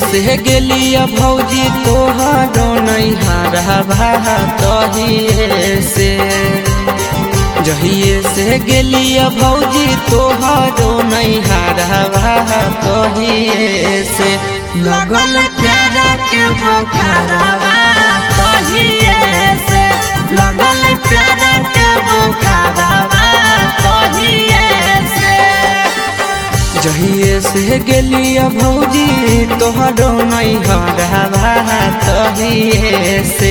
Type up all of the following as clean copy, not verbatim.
से गेलिया भौजी तोहरो नैहरवा तहिए से जहिए से गेलिया भौजी तोहरो नैहरवा तहिए से लगल प्यारा के बुखारवा तहिए से लगल प्यारा के बुखारवा तहिए से जहिए से गेलिया भौजी तोहरो नैहरवा तहिए से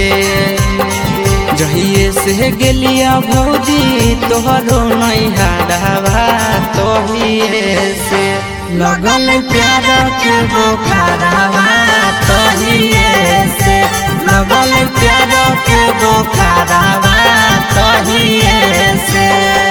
जहिए से गेलिया भौजी तोहरो नैहरवा तहिए से लगल प्यारा के बुखारवा तहिए से लगल प्यारा के बुखारवा तहिए से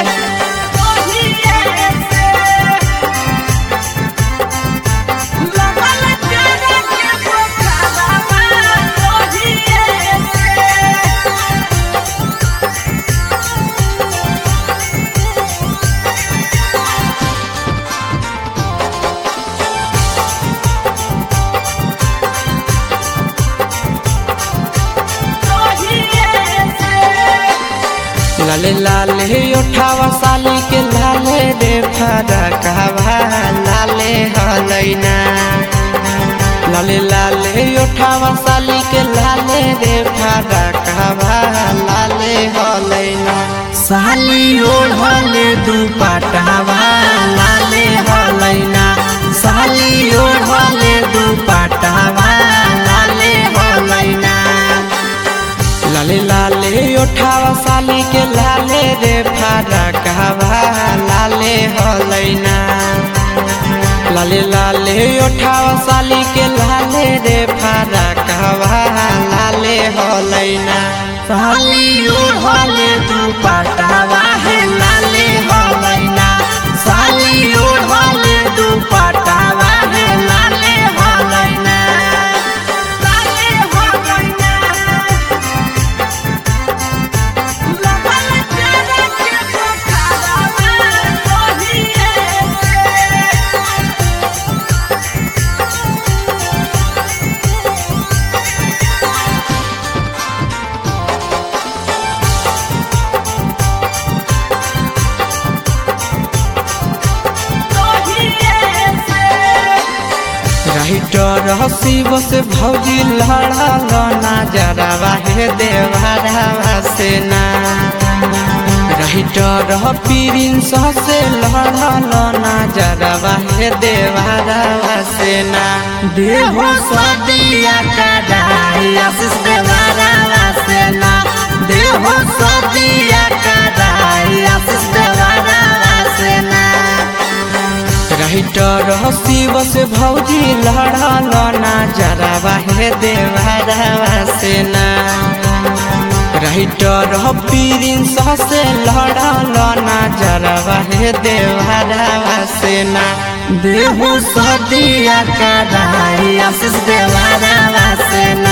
लाले लाले उठावा साली के लाले रे फरकवा लाले हलैना लाले लाले उठावा साली के लाले रे फरकवा लाले हलैना साली ओढ़ले दुपट्टावा लाले हलैना साली ओढ़ले दुपट्टावा लाले हलैना लाले लाले उठावा साली के लाले रे फरकवा लाले हलैना लाले लाले उठावा साली के लाले रे फरकवा लाले हलैना साली ओढ़ले दुपट्टावा है लाले हलैना साली ओढ़ले दुपट्टावा है लाले हलैना लाले हलैना लगल प्यारा के बुखारवा तहिए से राइटर शिव से भौजी लड़ल नजरवा हे देवरवा से ना राइटर प्रिंस से लड़ल नजरवा हे देवरवा से ना देहो सदिया कदाई आशीष देवरवा से ना देहो सदिया कदाई आशीष देवरवा से ना राइटर शिव से भौजी लड़ल नजरवा हे देवरवा से ना राइटर प्रिंस से लड़ल नजरवा हे देवरवा से ना देहो सदिया कदाई आशीष देवरवा से